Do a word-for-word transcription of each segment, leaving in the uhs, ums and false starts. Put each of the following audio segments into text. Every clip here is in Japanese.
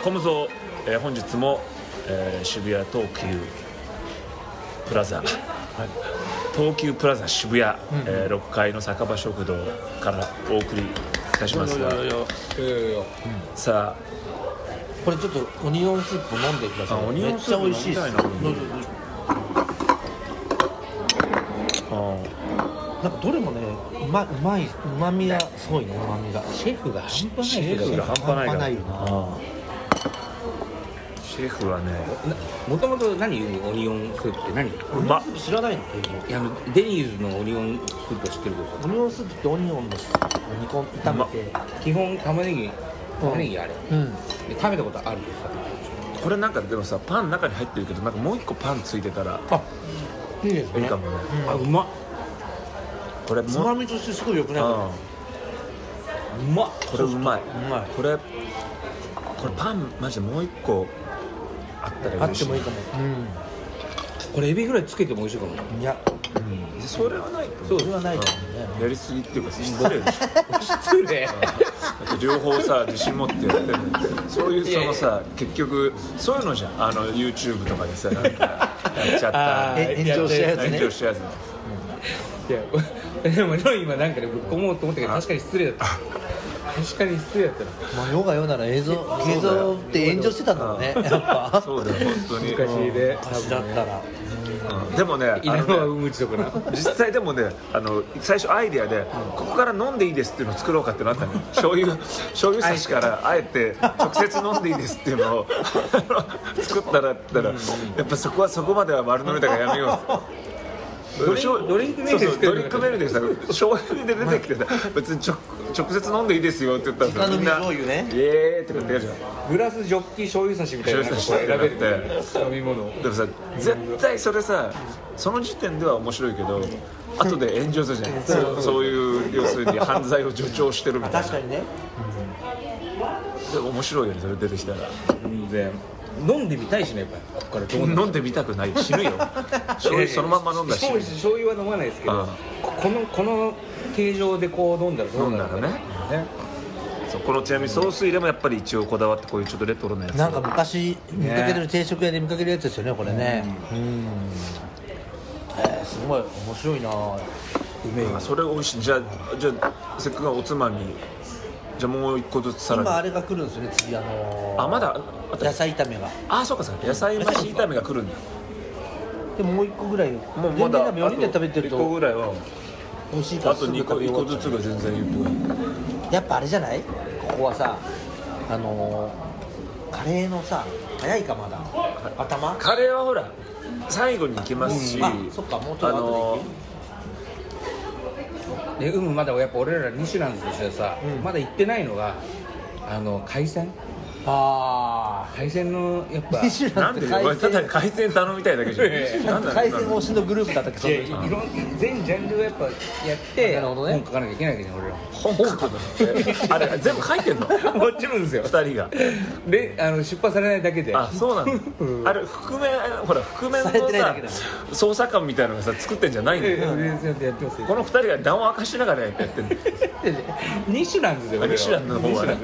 コムゾー、えー、本日も、えー、渋谷東急プラザ、はい、東急プラザ渋谷、うんえー、ろっかいの酒場食堂からお送りいたしますが、さあこれちょっとオニオンスープ飲んでください。めっちゃ美味しいです。なんかどれもね、うまうまい、旨味がすごいね、旨味が。シェフが半端ない。 シェフが半端ないよな。シェフはね、 もともと何言うオニオンスープって何？ うまっ。知らないの？ いやデニーズのオニオンスープを知ってるんですよ。 オニオンスープってオニオンの煮込ん炒めて、 基本玉ねぎ玉ねぎあれ。うん。で食べたことあるけどさ。 これなんかでもさ、パンの中に入ってるけど、なんかもう一個パンついてたら、あ、 いいですね。 いいかもね。 あ、うまっ。 これつまみとしてすごい良くない？うまっ。 これうまい。 うまい。 これこれパンマジでもう一個あったら嬉しい。 あってもいいかも。うん。 これエビぐらいつけても美味しいかも。 いや、 うん、それはないと。 そうそれはないと思うね。やりすぎっていうか失礼でしょ。 失礼。 両方さ自信持ってやってる。そういうそのさ結局そういうのじゃん。あの YouTube とかでさなんかやっちゃった炎上したやつね。 炎上したやつね。 いやでも今なんかねぶっ込もうと思ったけど確かに失礼だった。確かに失礼だったな。 まあ世が世なら映像映像って炎上してたんだろうね。やっぱそうだよ本当に昔で昔だったら。 でもね、 稲葉うむちとかな。 実際でもね、あの最初アイデアで、うん、ここから飲んでいいですっていうのを作ろうかってなったの。醤油醤油差しからあえて直接飲んでいいですっていうのを作ったらったら、やっぱそこはそこまでは丸飲みだからやめよう。 ドリドリンクメニューでドリンクメニューでさ醤油で出てきてさ別に直直接飲んでいいですよって言ったらさみんな醤油ねイエーって言ってやるじゃん。 グラスジョッキ醤油差しみたいなのを選べる飲み物。 でもさ絶対それさその時点では面白いけど後で炎上するじゃん。そうそういう要するに犯罪を助長してるみたいな。 確かにね。 で面白いよねそれ出てきたら。 全然飲んでみたいしねやっぱりここからどうなる。 飲んでみたくない死ぬよ。醤油そのまんま飲んだし。 醤油は飲まないですけど、このこの形状でこう飲んだらどうなるかね。 そうこのちなみにソース入れもやっぱり一応こだわってこういうちょっとレトロなやつ。 なんか昔見かけてる定食屋で見かけるやつですよねこれね。うん。えー、すごい面白いな。うめえ。 それ美味しい。じゃあじゃあせっかくおつまみ。じゃあもう一個ずつさらに今あれが来るんですよね次あのー、 あまだ野菜炒めがあそうかそうか野菜増し炒めが来るんだ。 でももう一個ぐらいもうまだよにんで食べてるといっこぐらいは美味しいからあとにこいっこずつが全然いいっぽい。やっぱあれじゃない？ここはさあのー、カレーのさ早いかまだ頭カレーはほら最後に行きますし、 うん、あそっかもうちょっと後で行きでうむまだやっぱ俺らミシュランとしてさ、うん、まだ行ってないのがあの海鮮。 ああ海鮮のやっぱミシュランって海鮮ただ海鮮頼みたいだけじゃん。 海鮮推しのグループだったっけ。 いろん全ジャンルをやっぱやってなるほど、ね、本書かなきゃいけないわけじゃん俺ら。 本書くのあれ全部書いてんの。 もちろんですよふたりがであの出版されないだけで。 あそうなの、うん、あれ覆面ほら覆面のさ捜査官みたいなのがさ作ってんじゃないんだよ、うん、このふたりが談を明かしながらやってんの。 ミシュランズで俺らミシュランの方はね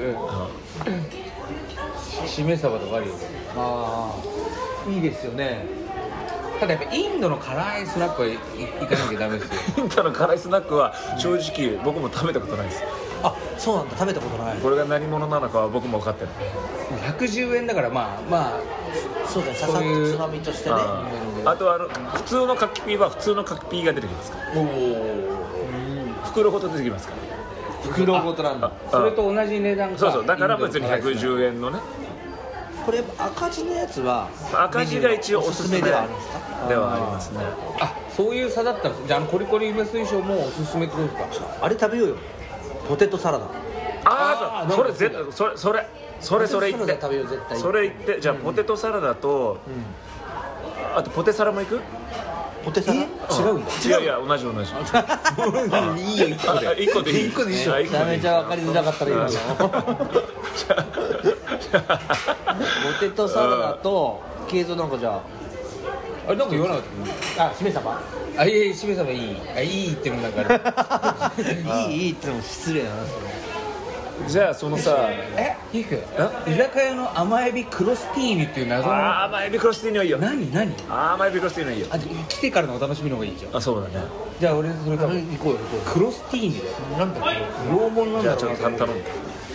しめ鯖とかあるよ。 ああいいですよね。 ただやっぱインドの辛いスナックは行かなきゃダメですよ。 インドの辛いスナックは正直僕も食べたことないです。 あそうなんだ食べたことない。 これが何者なのかは僕も分かってる。 ひゃくじゅうえんだからまあまあそうだね。ささっとつまみとしてね。 あ, あとあの普通の柿ピーは普通の柿ピーが出てきますから。おお袋ごと出てきますから。 袋ごとなんだ。 それと同じ値段か。 そうそうだから別にひゃくじゅうえんのね。 これ赤字のやつは赤字が一応おすすめではあるんですか。ではありますね。 あそういう差だったらじゃあコリコリ梅水晶もおすすめってことですか。 あれ食べようよポテトサラダ。 ああそれ絶対それそれそれそれ言って食べよう絶対。 それ言ってじゃあポテトサラダとあとポテサラもいく。 ポテサラ違うんだ。 いやいや同じ同じ。 いいよ一個で。 一個でいい。 一個でいいでしょ。めちゃめちゃ分かりづらかったら今の。ポテトサラダとケイゾなんかじゃああれなんか言わなかったっけ。 あしめ鯖。 あいやしめ鯖いいあいいってもなんかある。 いいいいってのも失礼な話。 じゃあそのさえヒク居酒屋の甘エビクロスティーニっていう謎のあー甘エビクロスティーニはいいよ何何甘エビクロスティーニはいいよあ来てからのお楽しみの方がいいじゃんあそうだねじゃあ俺それ多分行こうよ行こうよクロスティーニでなんだっけローモンなんじゃあちょだろうなっと頼む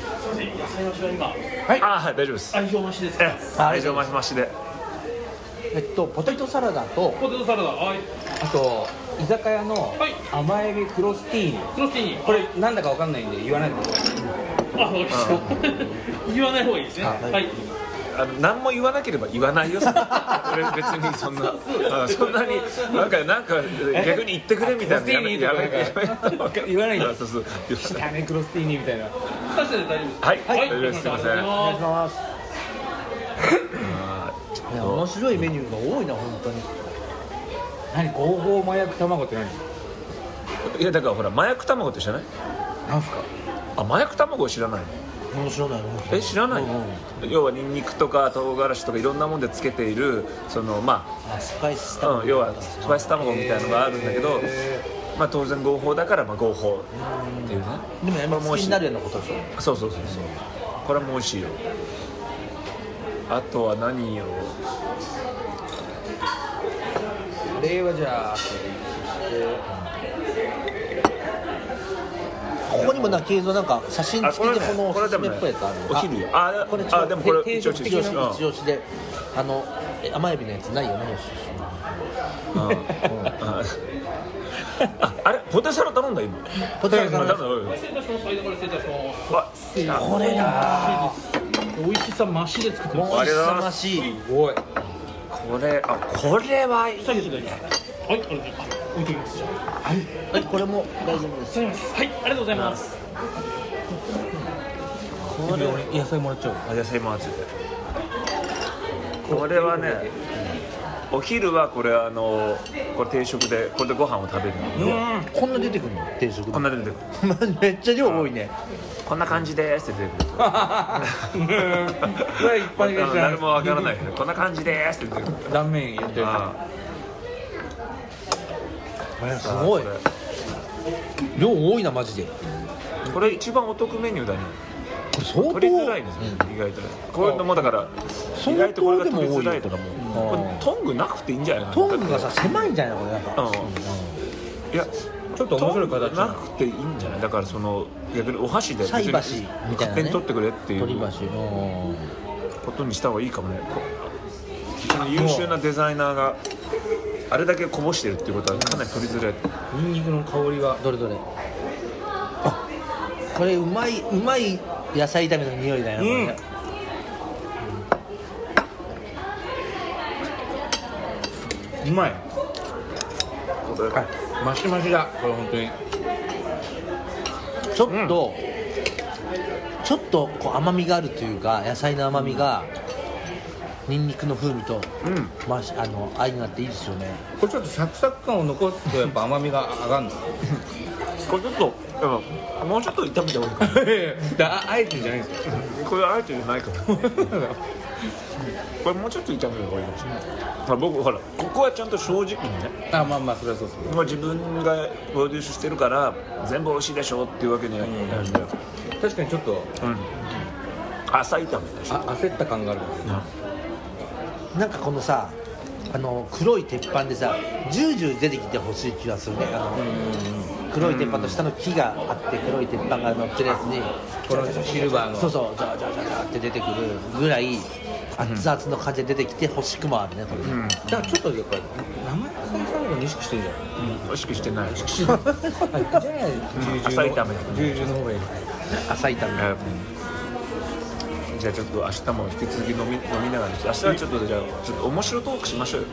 はいあーはい大丈夫です愛情増しですえ愛情増し増しでえっとポテトサラダとポテトサラダはいあと居酒屋のはい甘エビクロスティーニクロスティーニこれなんだかわかんないんで言わないでくださいあ、わかりました言わない方がいいですねあはいあの何も言わなければ言わないよそれ俺別にそんなあそんなになんかなんか逆に言ってくれみたいなやめやめやめ言わないよそうそう汚ねクロスティーニみたいなふたつで大丈夫ですはいはい大丈夫ですすいませんお願いしお願いしますあーちょっいやと面白いメニューが多いな本当に何ゴーゴー麻薬卵って何いやだからほら麻薬卵って知らないなんすかあ麻薬卵を知らないの面白いなえ知らないの、 うんうん要はニンニクとか唐辛子とかいろんなもんでつけているそのまあスパイスあ、うん、要はスパイス卵みたいなのがあるんだけど、まあ当然合法だからまあ合法っていうねでもやっぱ好きになるようなことでしょそうそうそうそうこれも美味しいよあとは何よカレーはじゃあここにもな映像なんか写真付きでこのおすすめっぽいやつあるお昼よあこれあでもこれ定食的な一応一応一押しであのえ甘エビのやつないよねうんうんああれポテサラ頼んだ今ポテサラ頼んだ頼んだ失礼いたします間から失礼いたしますわこれな美味しさ増しで作ってますもうましいすごいこれあこれはいい下げて大丈夫ですはいありがとうございます置いておきますじゃあはいこれも大丈夫ですはいありがとうございますこれ野菜もらっちゃうあ野菜も熱いこれはねお昼はこれあのこれ定食でこれでご飯を食べるのこんな出てくるの定食こんな出てくるめっちゃ量多いねこんな感じですって出てくるこれ一般的じゃない誰もわからないけどこんな感じですって出てくる断面やってるあすごいこ量多いなマジでれこれ一番お得メニューだねこれ相当取りづらいですね、意外とねこれもだから相当意外とこれがでも取り多いよづらいとかもうんこれトングなくていいんじゃないかなトングがさ狭いんじゃないのこれなんかうんいやちょっと面白い形トングなくていいんじゃないだからその逆にお箸で菜箸みたいなね勝手に取ってくれっていう取り箸うんことにした方がいいかもねこ非常に優秀なデザイナーがあれだけこぼしてるっていうことはかなり取りづらいニンニクの香りがどれどれあこれうまいうまい野菜炒めの匂いだよね、 うんこれねうまいこれマシマシだこれ本当にちょっと、ちょっとこう甘みがあるというか野菜の甘みが、ニンニクの風味と、 うんましあの相まっていいですよねこれちょっとサクサク感を残すとやっぱ甘みが上がるのこれちょっとやっぱもうちょっと炒めた方がいいかだあえてじゃないんですよこれあえてじゃないかもこれもうちょっと炒めた方がいいかもしれないまあ僕ほらここはちゃんと正直にねあまあまあそれはそうですねまあ自分がプロデュースしてるから全部美味しいでしょっていうわけにはいかないんだよ確かにちょっとうん朝炒めだしあ焦った感があるなんかこのさあの黒い鉄板でさジュージュー出てきてほしい気がするねあの黒い鉄板と下の木があって黒い鉄板が乗ってるやつにこのシルバーのそうそうジャージャージャージャーって出てくるぐらい熱々の感じで出てきて欲しくもあるねこれ、 うんだからちょっとやっぱり生野菜サラダに意識してるんじゃない意識してないあじゃあジュージューの朝炒めジュージューの方がいい朝炒め、 えーじゃあちょっと明日も引き続き飲み飲みながら明日はちょっとじゃあちょっと面白トークしましょうよ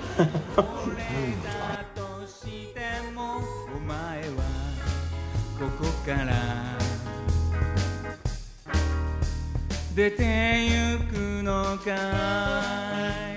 としてもお前はここから出てゆくのかい